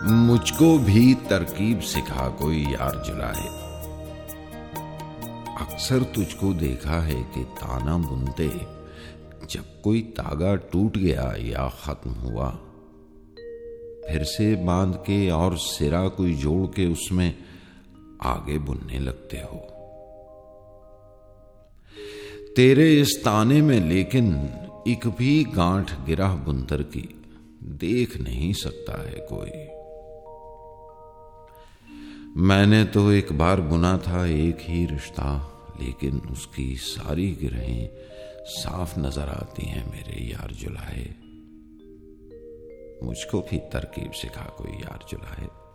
मुझको भी तरकीब सिखा कोई यार जुलाए। अक्सर तुझको देखा है कि ताना बुनते जब कोई तागा टूट गया या खत्म हुआ, फिर से बांध के और सिरा कोई जोड़ के उसमें आगे बुनने लगते हो। तेरे इस ताने में लेकिन एक भी गांठ गिरह बुनतर की देख नहीं सकता है कोई। मैंने तो एक बार बुना था एक ही रिश्ता, लेकिन उसकी सारी गिरहें साफ नजर आती हैं मेरे यार जुलाए। मुझको भी तरकीब सिखा कोई यार जुलाए।